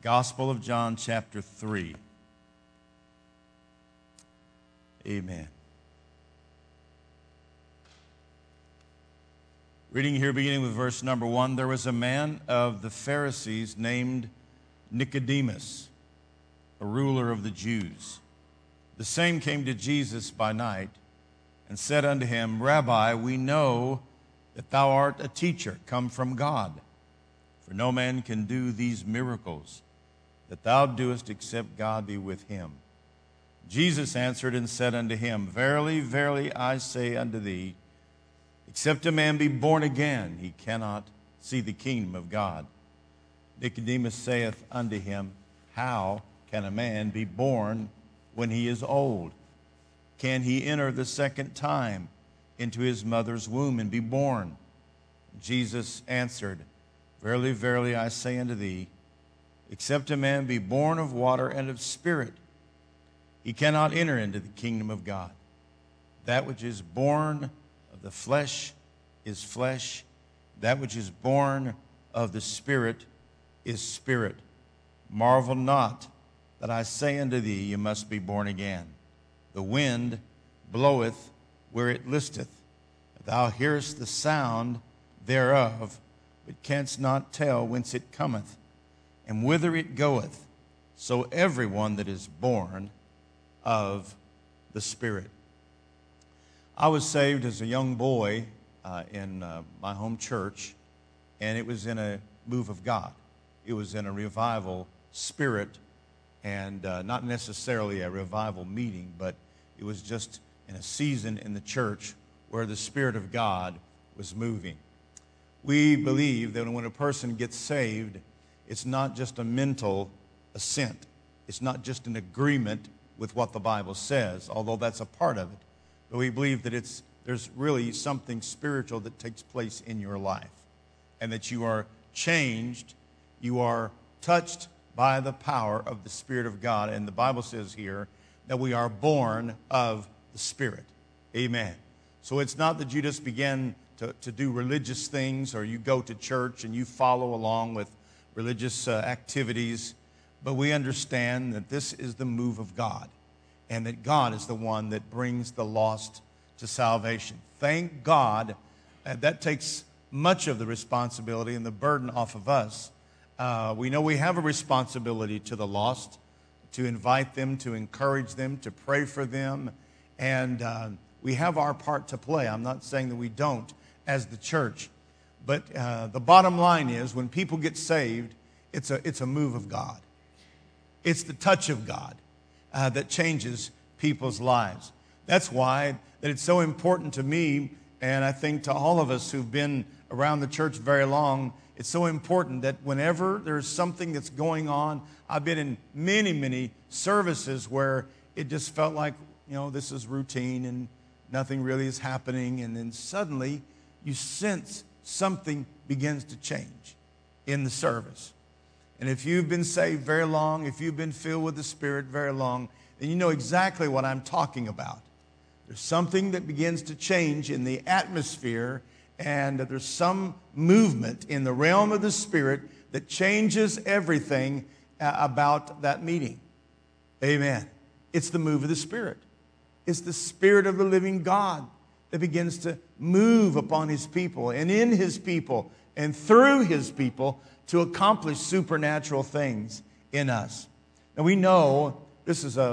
Gospel of John, chapter 3. Amen. Reading here, beginning with verse number 1, there was a man of the Pharisees named Nicodemus, a ruler of the Jews. The same came to Jesus by night and said unto him, Rabbi, we know that thou art a teacher come from God, for no man can do these miracles that thou doest except God be with him. Jesus answered and said unto him, Verily, verily, I say unto thee, except a man be born again, he cannot see the kingdom of God. Nicodemus saith unto him, How can a man be born when he is old? Can he enter the second time into his mother's womb and be born? Jesus answered, Verily, verily, I say unto thee, except a man be born of water and of spirit, he cannot enter into the kingdom of God. That which is born of the flesh is flesh. That which is born of the Spirit is spirit. Marvel not that I say unto thee, you must be born again. The wind bloweth where it listeth. Thou hearest the sound thereof, but canst not tell whence it cometh, and whither it goeth. So everyone that is born of the Spirit. I was saved as a young boy in my home church, and it was in a move of God. It was in a revival spirit, and not necessarily a revival meeting, but it was just in a season in the church where the Spirit of God was moving. We believe that when a person gets saved, it's not just a mental assent. It's not just an agreement with what the Bible says, although that's a part of it. But we believe that there's really something spiritual that takes place in your life, and that you are changed, you are touched by the power of the Spirit of God. And the Bible says here that we are born of the Spirit. Amen. So it's not that you just begin to do religious things, or you go to church and you follow along with religious activities, but we understand that this is the move of God, and that God is the one that brings the lost to salvation. Thank God. That takes much of the responsibility and the burden off of us. We know we have a responsibility to the lost, to invite them, to encourage them, to pray for them, and we have our part to play. I'm not saying that we don't as the church, but the bottom line is when people get saved, it's a move of God. It's the touch of God that changes people's lives. That's why that it's so important to me, and I think to all of us who've been around the church very long, it's so important that whenever there's something that's going on, I've been in many, many services where it just felt like, this is routine and nothing really is happening, and then suddenly you sense something begins to change in the service. And if you've been saved very long, if you've been filled with the Spirit very long, then you know exactly what I'm talking about. There's something that begins to change in the atmosphere, and there's some movement in the realm of the Spirit that changes everything about that meeting. Amen. It's the move of the Spirit. It's the Spirit of the living God that begins to move upon His people and in His people and through His people to accomplish supernatural things in us. Now we know this was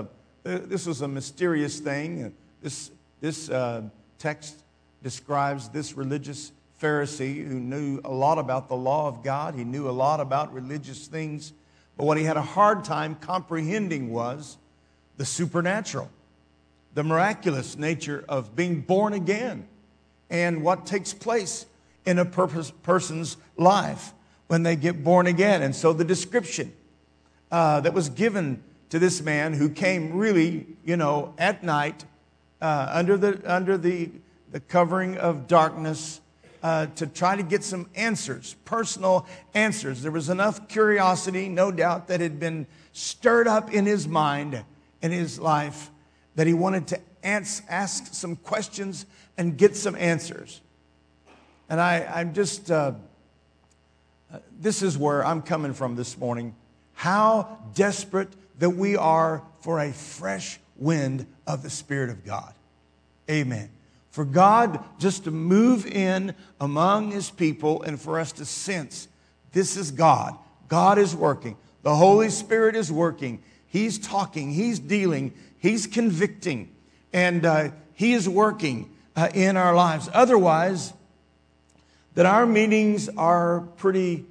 a mysterious thing. This text describes this religious Pharisee who knew a lot about the law of God. He knew a lot about religious things. But what he had a hard time comprehending was the supernatural, the miraculous nature of being born again, and what takes place in a person's life when they get born again. And so the description that was given to this man who came really, at night under the covering of darkness to try to get some answers, personal answers. There was enough curiosity, no doubt, that had been stirred up in his mind and his life that he wanted to ask some questions and get some answers. And I'm just, this is where I'm coming from this morning. how desperate that we are for a fresh wind of the Spirit of God. Amen. For God just to move in among His people and for us to sense this is God. God is working. The Holy Spirit is working. He's talking. He's dealing. He's convicting. And He is working in our lives. Otherwise, that our meetings are pretty,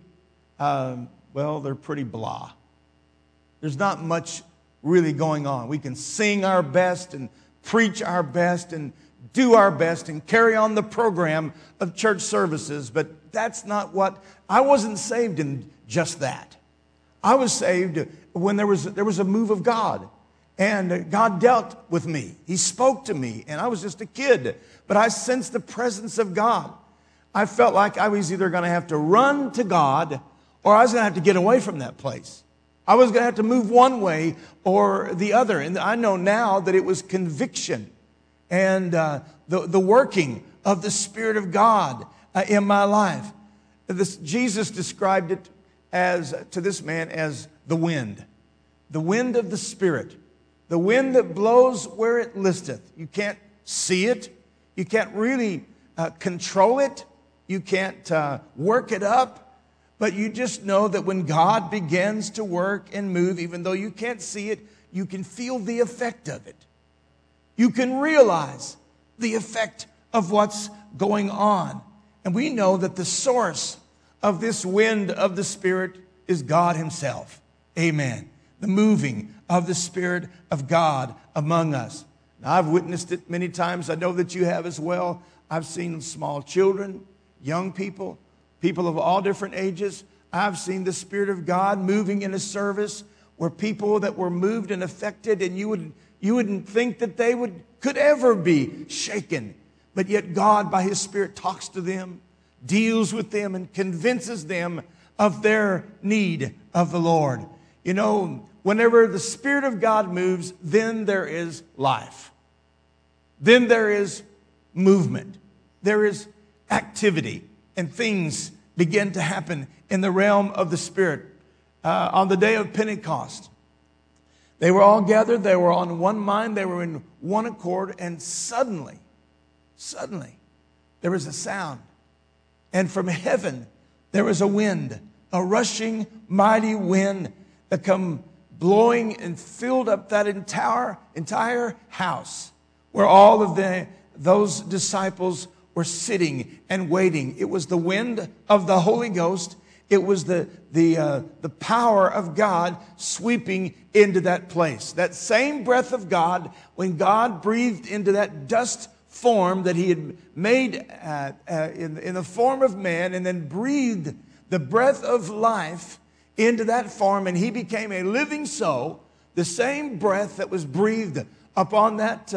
they're pretty blah. There's not much really going on. We can sing our best and preach our best and do our best and carry on the program of church services, but that's not what... I wasn't saved in just that. I was saved when there was a move of God, and God dealt with me. He spoke to me, and I was just a kid, but I sensed the presence of God. I felt like I was either going to have to run to God or I was going to have to get away from that place. I was going to have to move one way or the other. And I know now that it was conviction and the working of the Spirit of God in my life. Jesus described it to this man as the wind of the Spirit, the wind that blows where it listeth. You can't see it. You can't really control it. You can't work it up. But you just know that when God begins to work and move, even though you can't see it, you can feel the effect of it. You can realize the effect of what's going on. And we know that the source of this wind of the Spirit is God Himself. Amen. The moving of the Spirit of God among us. Now, I've witnessed it many times. I know that you have as well. I've seen small children, young people, people of all different ages. I've seen the Spirit of God moving in a service where people that were moved and affected, and you wouldn't think that they could ever be shaken. But yet God, by His Spirit, talks to them, deals with them, and convinces them of their need of the Lord. You know, whenever the Spirit of God moves, then there is life. Then there is movement. There is activity. And things begin to happen in the realm of the Spirit. On the day of Pentecost, they were all gathered. They were on one mind. They were in one accord. And suddenly, there was a sound. And from heaven, there was a wind, a rushing, mighty wind that come blowing and filled up that entire house where all of those disciples were sitting and waiting. It was the wind of the Holy Ghost. It was the power of God sweeping into that place. That same breath of God, when God breathed into that dust form that He had made in the form of man, and then breathed the breath of life into that form, and he became a living soul, the same breath that was breathed upon that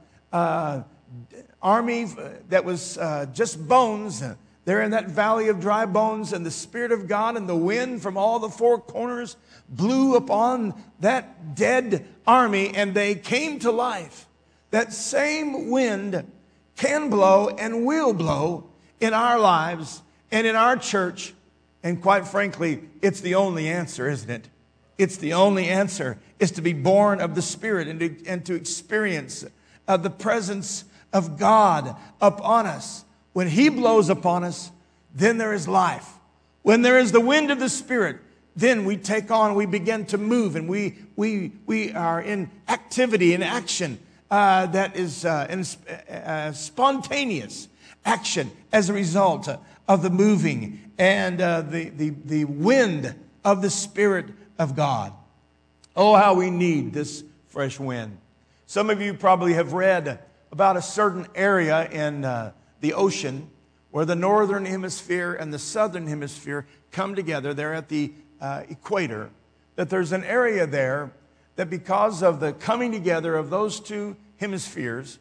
army that was just bones there in that valley of dry bones, and the Spirit of God and the wind from all the four corners blew upon that dead army, and they came to life. That same wind can blow and will blow in our lives and in our church. And quite frankly, it's the only answer, isn't it? It's the only answer, is to be born of the Spirit and to experience the presence of God upon us. When He blows upon us, then there is life. When there is the wind of the Spirit, then we take on, we begin to move, and we are in activity, in action that is spontaneous action as a result of the moving and the wind of the Spirit of God. Oh, how we need this fresh wind. Some of you probably have read about a certain area in the ocean where the northern hemisphere and the southern hemisphere come together. They're at the equator. That there's an area there that because of the coming together of those two hemispheres,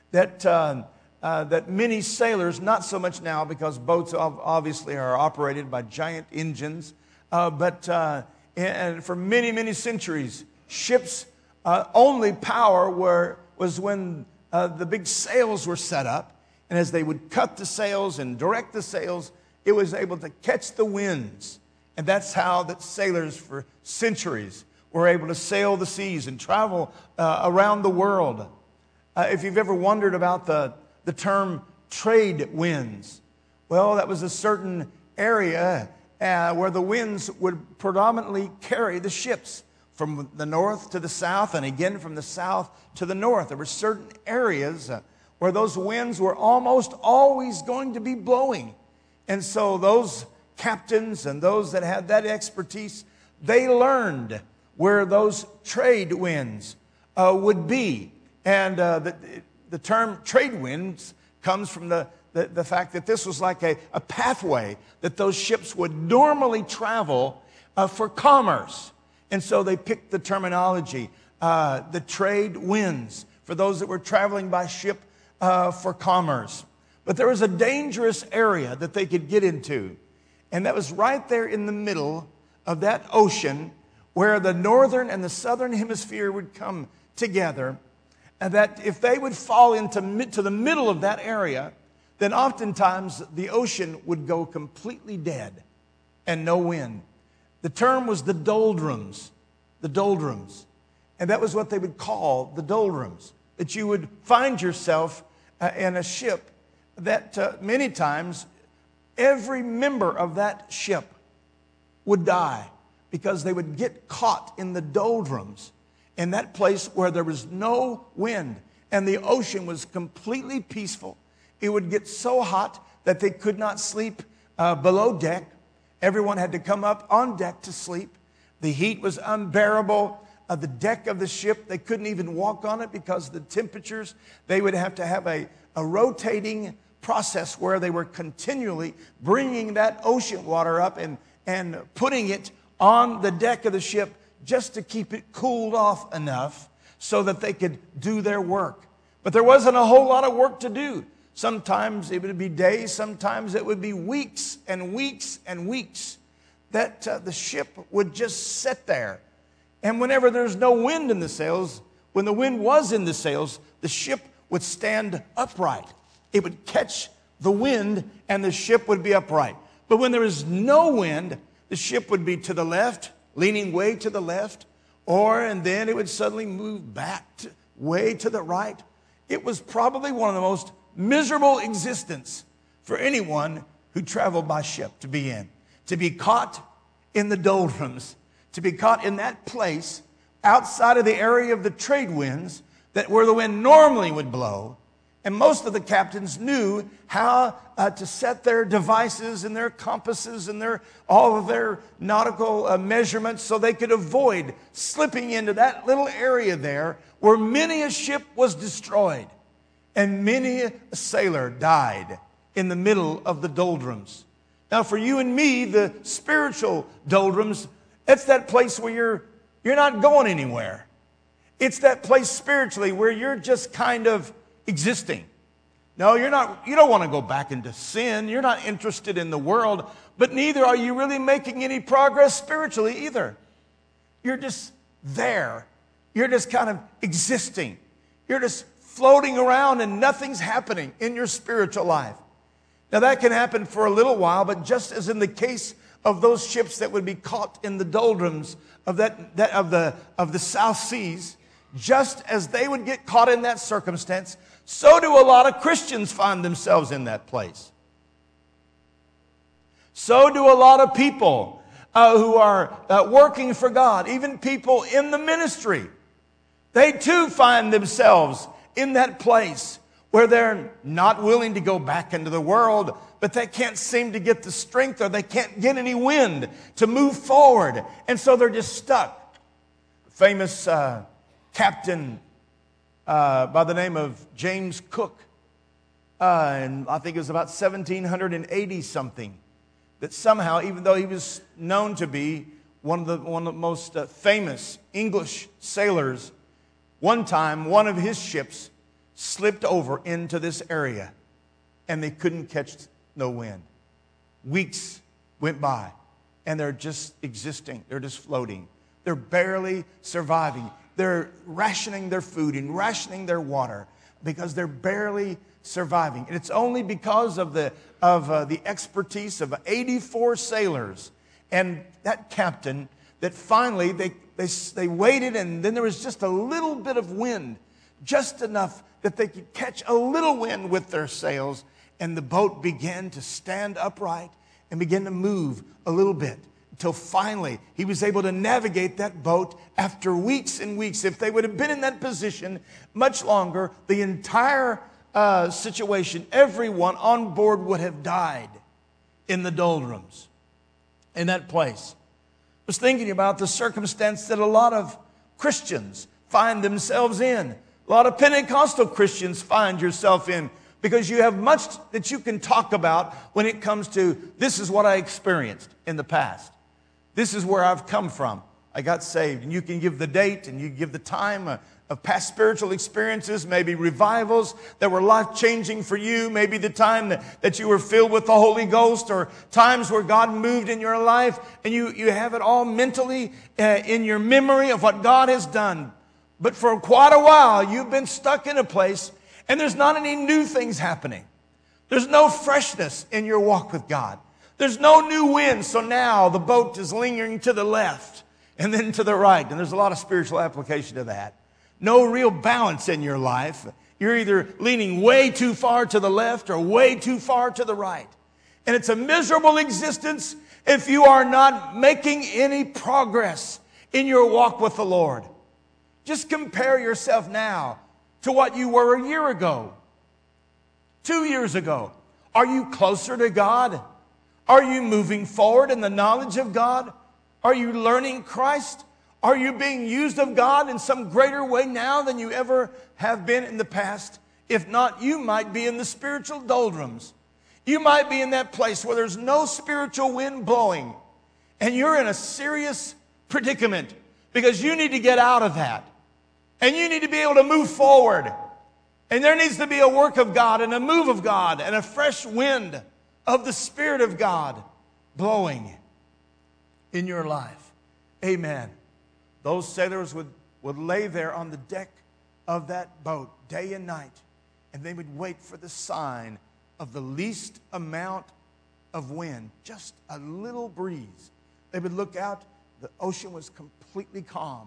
that many sailors, not so much now because boats obviously are operated by giant engines, and for many, many centuries, ships' only power was when the big sails were set up. And as they would cut the sails and direct the sails, it was able to catch the winds And that's how that sailors for centuries were able to sail the seas and travel around the world. If you've ever wondered about the term trade winds, well, that was a certain area where the winds would predominantly carry the ships from the north to the south, and again from the south to the north. There were certain areas where those winds were almost always going to be blowing. And so those captains and those that had that expertise, they learned where those trade winds would be. And the term trade winds comes from the fact that this was like a pathway that those ships would normally travel for commerce. And so they picked the terminology, the trade winds, for those that were traveling by ship for commerce. But there was a dangerous area that they could get into, and that was right there in the middle of that ocean where the northern and the southern hemisphere would come together, and that if they would fall into the middle of that area, then oftentimes the ocean would go completely dead and no wind. The term was the doldrums, and that was what they would call the doldrums, that you would find yourself in a ship that many times every member of that ship would die because they would get caught in the doldrums, in that place where there was no wind and the ocean was completely peaceful. It would get so hot that they could not sleep below deck. Everyone had to come up on deck to sleep. The heat was unbearable. The deck of the ship, they couldn't even walk on it because of the temperatures. They would have to have a rotating process where they were continually bringing that ocean water up and putting it on the deck of the ship just to keep it cooled off enough so that they could do their work. But there wasn't a whole lot of work to do. Sometimes it would be days, sometimes it would be weeks and weeks and weeks that the ship would just sit there. And whenever there's no wind in the sails, when the wind was in the sails, the ship would stand upright. It would catch the wind and the ship would be upright. But when there is no wind, the ship would be to the left, leaning way to the left, and then it would suddenly move back way to the right. It was probably one of the most miserable existence for anyone who traveled by ship to be in. To be caught in the doldrums, to be caught in that place outside of the area of the trade winds that where the wind normally would blow. And most of the captains knew how to set their devices and their compasses and all of their nautical measurements so they could avoid slipping into that little area there where many a ship was destroyed and many a sailor died in the middle of the doldrums. Now for you and me, the spiritual doldrums, it's that place where you're not going anywhere. It's that place spiritually where you're just kind of existing. No, you don't want to go back into sin. You're not interested in the world, but neither are you really making any progress spiritually either. You're just there. You're just kind of existing. You're just floating around and nothing's happening in your spiritual life. Now that can happen for a little while, but just as in the case of those ships that would be caught in the doldrums of the South Seas, just as they would get caught in that circumstance, so do a lot of Christians find themselves in that place. So do a lot of people who are working for God, even people in the ministry. They too find themselves in that place where they're not willing to go back into the world, but they can't seem to get the strength or they can't get any wind to move forward. And so they're just stuck. Famous captain by the name of James Cook, and I think it was about 1780 something, that somehow, even though he was known to be one of the most famous English sailors, one time one of his ships slipped over into this area and they couldn't catch no wind. Weeks went by and they're just existing. They're just floating. They're barely surviving. They're rationing their food and rationing their water because they're barely surviving. And it's only because of the expertise of 84 sailors And that captain, that finally they waited, and then there was just a little bit of wind, just enough that they could catch a little wind with their sails, and the boat began to stand upright and begin to move a little bit until finally he was able to navigate that boat after weeks and weeks. If they would have been in that position much longer, the entire situation, everyone on board would have died in the doldrums in that place. I was thinking about the circumstance that a lot of Christians find themselves in. A lot of Pentecostal Christians find yourself in, because you have much that you can talk about when it comes to, this is what I experienced in the past. This is where I've come from. I got saved. And you can give the date and you give the time of past spiritual experiences, maybe revivals that were life-changing for you, maybe the time that you were filled with the Holy Ghost, or times where God moved in your life, and you have it all mentally in your memory of what God has done. But for quite a while, you've been stuck in a place, and there's not any new things happening. There's no freshness in your walk with God. There's no new wind, so now the boat is lingering to the left and then to the right, and there's a lot of spiritual application to that. No real balance in your life. You're either leaning way too far to the left or way too far to the right. And it's a miserable existence if you are not making any progress in your walk with the Lord. Just compare yourself now to what you were a year ago, 2 years ago. Are you closer to God? Are you moving forward in the knowledge of God? Are you learning Christ? Are you being used of God in some greater way now than you ever have been in the past? If not, you might be in the spiritual doldrums. You might be in that place where there's no spiritual wind blowing, and you're in a serious predicament because you need to get out of that. And you need to be able to move forward. And there needs to be a work of God and a move of God and a fresh wind of the Spirit of God blowing in your life. Amen. Those sailors would lay there on the deck of that boat day and night, and they would wait for the sign of the least amount of wind, just a little breeze. They would look out, the ocean was completely calm,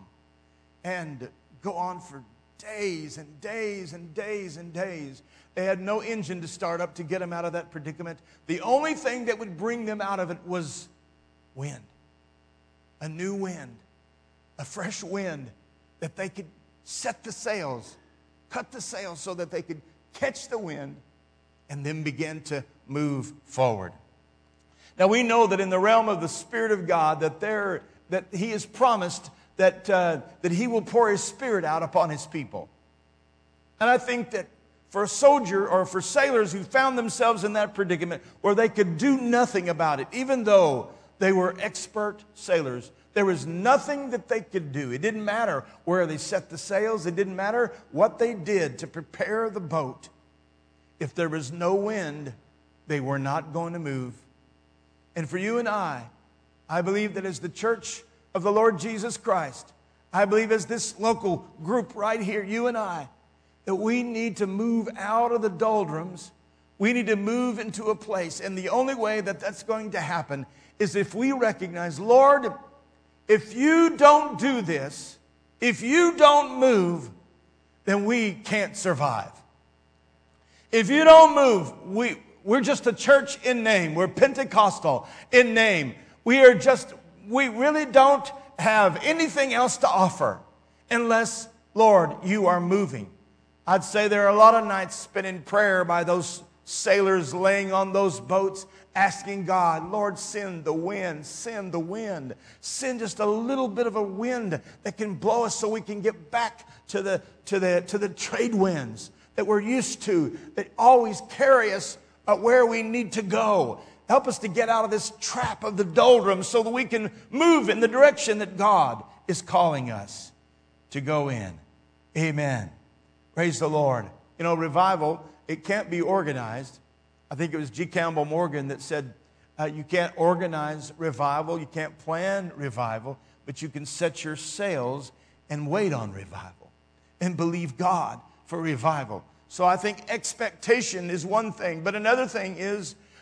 and go on for days and days and days and days. They had no engine to start up to get them out of that predicament. The only thing that would bring them out of it was wind. A new wind. A fresh wind that they could set the sails, cut the sails so that they could catch the wind and then begin to move forward. Now we know that in the realm of the Spirit of God that He has promised that He will pour His Spirit out upon His people. And I think that for a soldier or for sailors who found themselves in that predicament where they could do nothing about it, even though they were expert sailors, there was nothing that they could do. It didn't matter where they set the sails. It didn't matter what they did to prepare the boat. If there was no wind, they were not going to move. And for you and I believe that as the church of the Lord Jesus Christ, I believe as this local group right here, you and I, that we need to move out of the doldrums. We need to move into a place. And the only way that that's going to happen is if we recognize, Lord, if you don't do this, if you don't move, then we can't survive. If you don't move, we're just a church in name. We're Pentecostal in name. We really don't have anything else to offer unless, Lord, you are moving. I'd say there are a lot of nights spent in prayer by those sailors laying on those boats, asking God, Lord, send the wind, send the wind. Send just a little bit of a wind that can blow us so we can get back to the trade winds that we're used to, that always carry us where we need to go. Help us to get out of this trap of the doldrums so that we can move in the direction that God is calling us to go in. Amen. Praise the Lord. You know, revival, it can't be organized. I think it was G. Campbell Morgan that said, you can't organize revival, you can't plan revival, but you can set your sails and wait on revival and believe God for revival. So I think expectation is one thing, but another thing is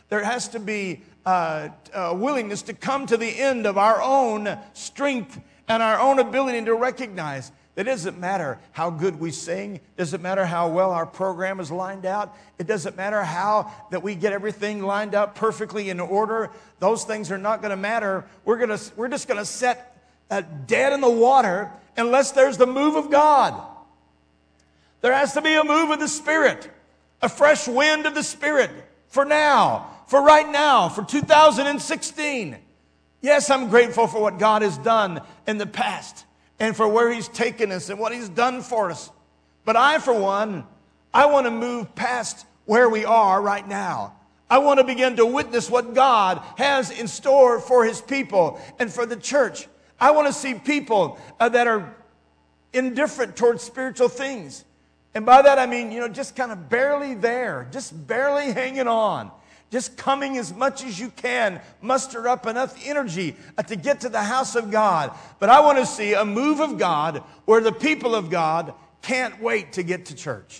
There has to be a willingness to come to the end of our own strength and our own ability to recognize that it doesn't matter how good we sing. It doesn't matter how well our program is lined out. It doesn't matter how that we get everything lined up perfectly in order. Those things are not going to matter. We're just going to set dead in the water unless there's the move of God. There has to be a move of the Spirit, a fresh wind of the Spirit for now, for right now, for 2016. Yes, I'm grateful for what God has done in the past and for where He's taken us and what He's done for us. But I, for one, I want to move past where we are right now. I want to begin to witness what God has in store for His people and for the church. I want to see people that are indifferent towards spiritual things. And by that I mean, just kind of barely there, just barely hanging on. Just coming as much as you can, muster up enough energy to get to the house of God. But I want to see a move of God where the people of God can't wait to get to church.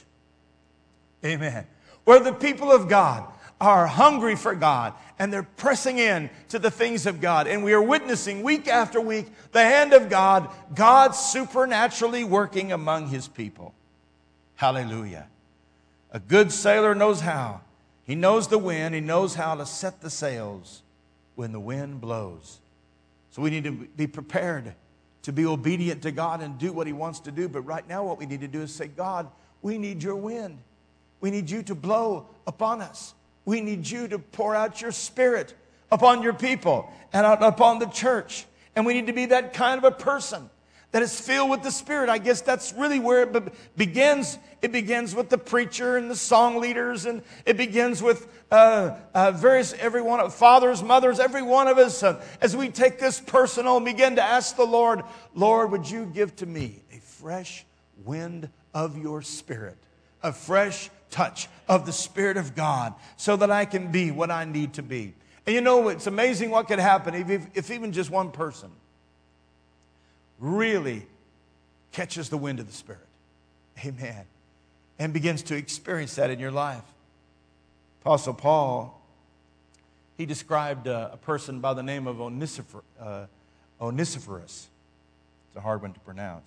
Amen. Where the people of God are hungry for God and they're pressing in to the things of God. And we are witnessing week after week the hand of God, God supernaturally working among His people. Hallelujah. A good sailor knows how. He knows the wind. He knows how to set the sails when the wind blows. So we need to be prepared to be obedient to God and do what He wants to do. But right now what we need to do is say, God, we need your wind. We need you to blow upon us. We need you to pour out your Spirit upon your people and upon the church. And we need to be that kind of a person that is filled with the Spirit. I guess that's really where it begins. It begins with the preacher and the song leaders, and it begins with every one of fathers, mothers, every one of us. As we take this personal and begin to ask the Lord, Lord, would you give to me a fresh wind of your Spirit, a fresh touch of the Spirit of God, so that I can be what I need to be. And it's amazing what could happen if even just one person really catches the wind of the Spirit. Amen. And begins to experience that in your life. Apostle Paul, he described a person by the name of Onesiphorus. It's a hard one to pronounce.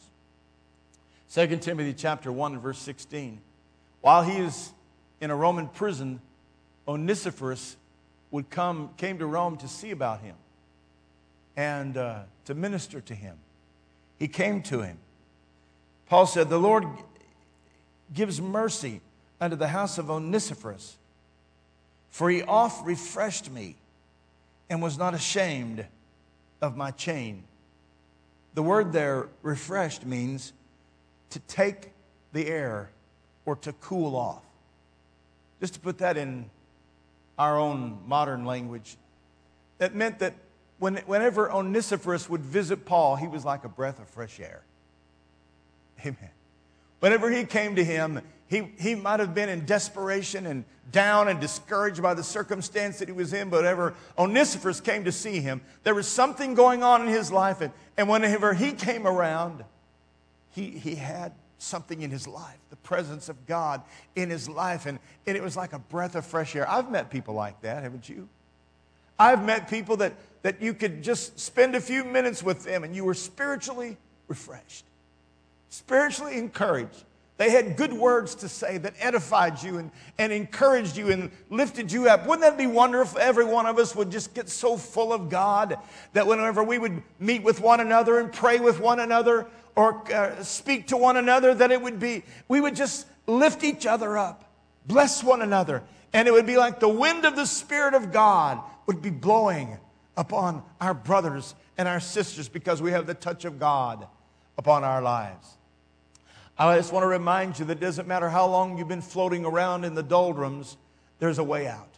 2 Timothy chapter 1 and verse 16. While he is in a Roman prison, Onesiphorus came to Rome to see about him and to minister to him. He came to him. Paul said, the Lord gives mercy unto the house of Onesiphorus, for he oft refreshed me and was not ashamed of my chain. The word there, refreshed, means to take the air or to cool off. Just to put that in our own modern language, that meant that whenever Onesiphorus would visit Paul, he was like a breath of fresh air. Amen. Whenever he came to him, he might have been in desperation and down and discouraged by the circumstance that he was in, but whenever Onesiphorus came to see him, there was something going on in his life, and whenever he came around, he had something in his life, the presence of God in his life, and it was like a breath of fresh air. I've met people like that, haven't you? I've met people that you could just spend a few minutes with them and you were spiritually refreshed, spiritually encouraged. They had good words to say that edified you and encouraged you and lifted you up. Wouldn't that be wonderful if every one of us would just get so full of God that whenever we would meet with one another and pray with one another or speak to one another, that we would just lift each other up, bless one another, and it would be like the wind of the Spirit of God would be blowing upon our brothers and our sisters because we have the touch of God upon our lives. I just want to remind you that it doesn't matter how long you've been floating around in the doldrums, there's a way out.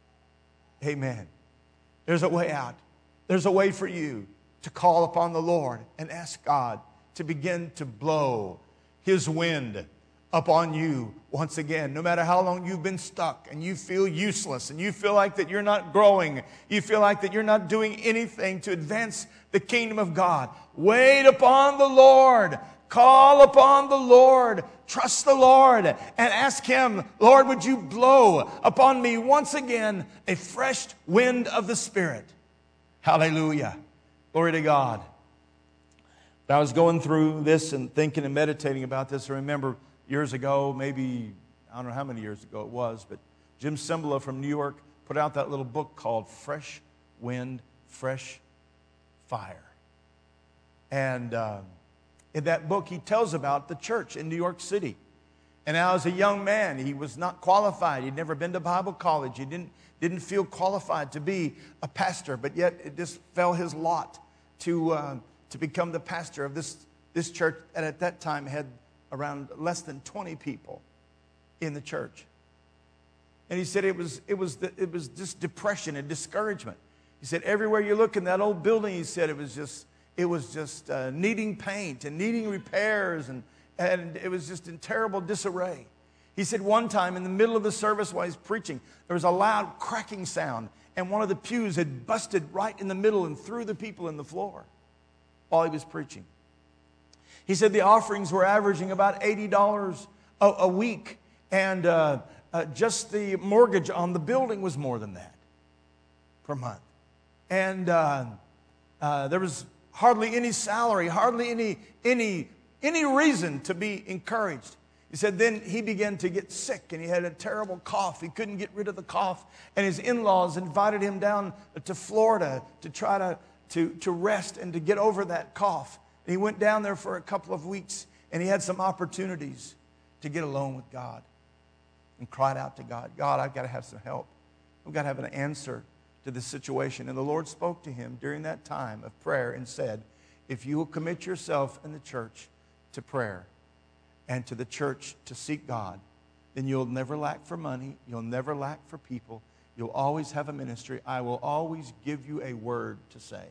Amen. There's a way out. There's a way for you to call upon the Lord and ask God to begin to blow His wind upon you once again. No matter how long you've been stuck and you feel useless and you feel like that you're not growing, you feel like that you're not doing anything to advance the kingdom of God, wait upon the Lord. Call upon the Lord. Trust the Lord and ask Him, Lord, would you blow upon me once again a fresh wind of the Spirit? Hallelujah. Glory to God. I was going through this and thinking and meditating about this. I remember years ago, maybe, I don't know how many years ago it was, but Jim Cymbala from New York put out that little book called Fresh Wind, Fresh Fire. And in that book, he tells about the church in New York City. And now as a young man, he was not qualified. He'd never been to Bible college. He didn't feel qualified to be a pastor, but yet it just fell his lot to become the pastor of this church that at that time had around less than 20 people in the church. And he said it was just depression and discouragement. He said everywhere you look in that old building, he said it was just needing paint and needing repairs, and it was just in terrible disarray. He said one time in the middle of the service while he's preaching, there was a loud cracking sound, and one of the pews had busted right in the middle and threw the people in the floor while he was preaching. He said the offerings were averaging about $80 a week, and just the mortgage on the building was more than that per month. And there was hardly any salary, hardly any reason to be encouraged. He said then he began to get sick, and he had a terrible cough. He couldn't get rid of the cough, and his in-laws invited him down to Florida to try to rest and to get over that cough. And he went down there for a couple of weeks, and he had some opportunities to get alone with God and cried out to God, God, I've got to have some help. I've got to have an answer to this situation. And the Lord spoke to him during that time of prayer and said, if you will commit yourself in the church to prayer and to the church to seek God, then you'll never lack for money. You'll never lack for people. You'll always have a ministry. I will always give you a word to say.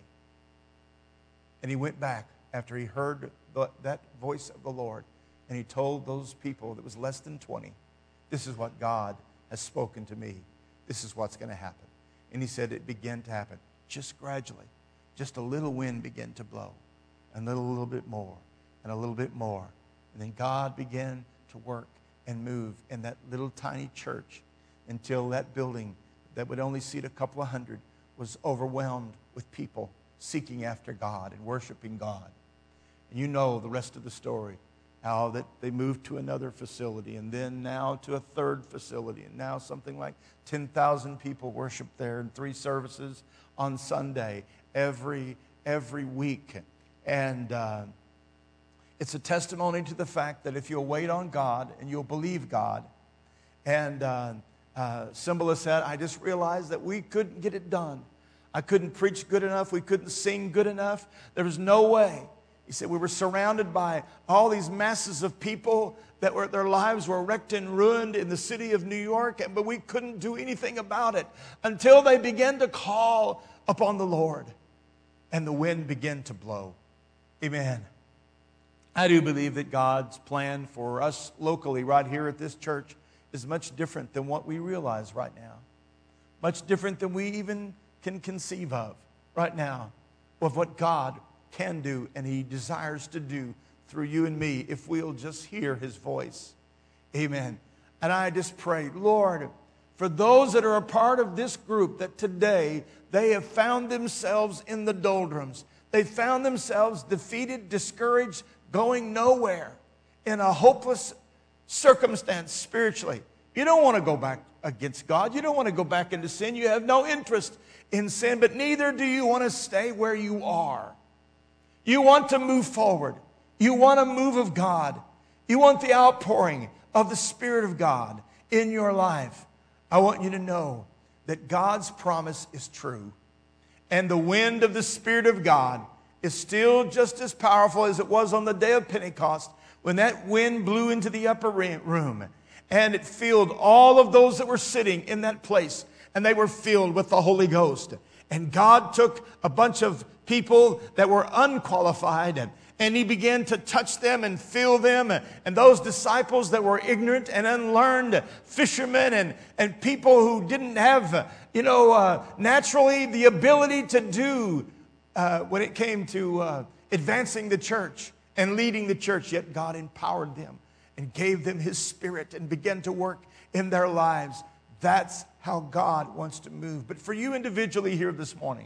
And he went back after he heard that voice of the Lord, and he told those people that was less than 20, this is what God has spoken to me. This is what's going to happen. And he said it began to happen just gradually. Just a little wind began to blow, and a little bit more, and a little bit more. And then God began to work and move in that little tiny church until that building that would only seat a couple of hundred was overwhelmed with people seeking after God and worshiping God. And you know the rest of the story, how that they moved to another facility, and then now to a third facility, and now something like 10,000 people worship there in 3 services on Sunday every week. And it's a testimony to the fact that if you'll wait on God and you'll believe God, and Cymbala said, I just realized that we couldn't get it done. I couldn't preach good enough. We couldn't sing good enough. There was no way. He said we were surrounded by all these masses of people that their lives were wrecked and ruined in the city of New York, but we couldn't do anything about it until they began to call upon the Lord, and the wind began to blow. Amen. I do believe that God's plan for us locally right here at this church is much different than what we realize right now. Much different than we even can conceive of right now, of what God can do and He desires to do through you and me if we'll just hear His voice. Amen. And I just pray, Lord, for those that are a part of this group, that today they have found themselves in the doldrums. They found themselves defeated, discouraged, going nowhere, in a hopeless circumstance spiritually. You don't want to go back against God. You don't want to go back into sin. You have no interest in sin, but neither do you want to stay where you are. You want to move forward. You want a move of God. You want the outpouring of the Spirit of God in your life. I want you to know that God's promise is true. And the wind of the Spirit of God is still just as powerful as it was on the day of Pentecost, when that wind blew into the upper room and it filled all of those that were sitting in that place, and they were filled with the Holy Ghost. And God took a bunch of people that were unqualified, and He began to touch them and fill them. And those disciples that were ignorant and unlearned, fishermen and people who didn't have, naturally the ability to do when it came to advancing the church and leading the church, yet God empowered them and gave them His Spirit and began to work in their lives. That's how God wants to move. But for you individually here this morning,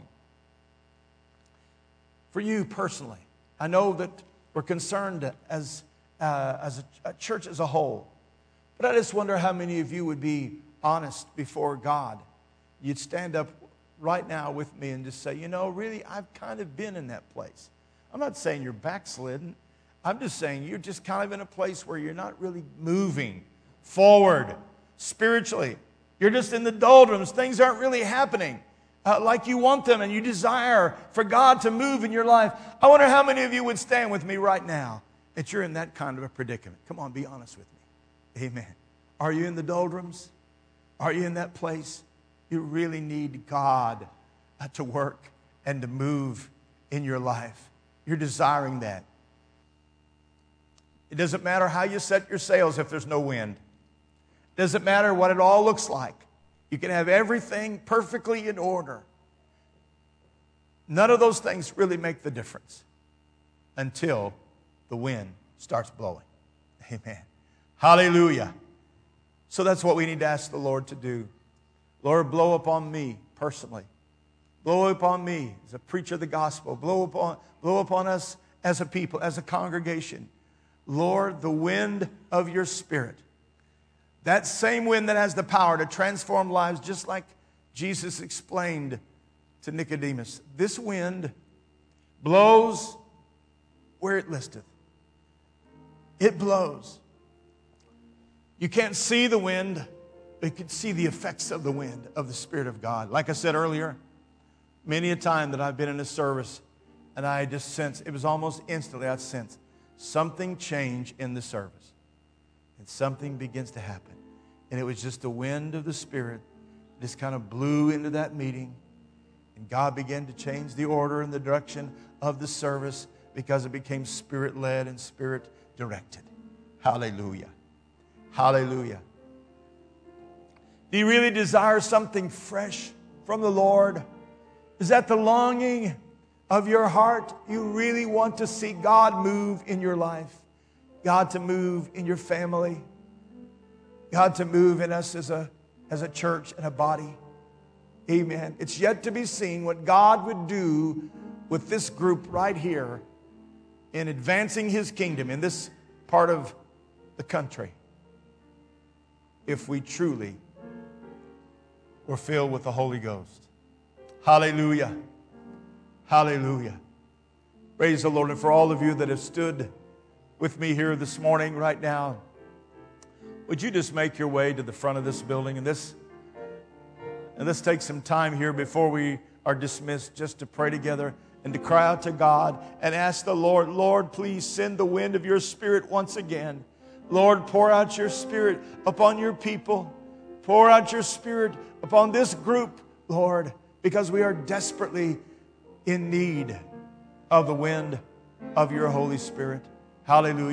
for you personally, I know that we're concerned as a church as a whole. But I just wonder how many of you would be honest before God. You'd stand up right now with me and just say, you know, really, I've kind of been in that place. I'm not saying you're backslidden. I'm just saying you're just kind of in a place where you're not really moving forward spiritually. You're just in the doldrums. Things aren't really happening like you want them, and you desire for God to move in your life. I wonder how many of you would stand with me right now that you're in that kind of a predicament. Come on, be honest with me. Amen. Are you in the doldrums? Are you in that place? You really need God to work and to move in your life. You're desiring that. It doesn't matter how you set your sails if there's no wind. It doesn't matter what it all looks like. You can have everything perfectly in order. None of those things really make the difference until the wind starts blowing. Amen. Hallelujah. So that's what we need to ask the Lord to do. Lord, blow upon me personally. Blow upon me as a preacher of the gospel. Blow upon us as a people, as a congregation. Lord, the wind of your Spirit. That same wind that has the power to transform lives, just like Jesus explained to Nicodemus. This wind blows where it listeth. It blows. You can't see the wind, but you can see the effects of the wind, of the Spirit of God. Like I said earlier, many a time that I've been in a service and I just sense, it was almost instantly I'd sense something change in the service. And something begins to happen. And it was just the wind of the Spirit just kind of blew into that meeting. And God began to change the order and the direction of the service because it became Spirit-led and Spirit-directed. Hallelujah. Hallelujah. Do you really desire something fresh from the Lord? Is that the longing of your heart? You really want to see God move in your life, God to move in your family, God to move in us as a church and a body. Amen. It's yet to be seen what God would do with this group right here in advancing His kingdom in this part of the country if we truly were filled with the Holy Ghost. Hallelujah. Hallelujah. Praise the Lord. And for all of you that have stood with me here this morning, right now, would you just make your way to the front of this building? And let's take some time here before we are dismissed just to pray together and to cry out to God and ask the Lord, Lord, please send the wind of your Spirit once again. Lord, pour out your Spirit upon your people. Pour out your Spirit upon this group, Lord, because we are desperately in need of the wind of your Holy Spirit. Hallelujah.